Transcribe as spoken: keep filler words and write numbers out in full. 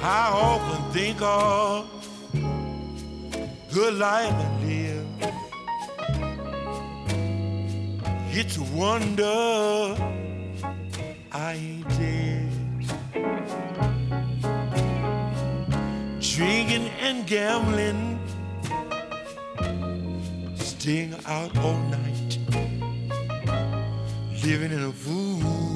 I often think of good life I live. It's a wonder I ain't dead. Drinking and gambling, staying out all night, living in a fool.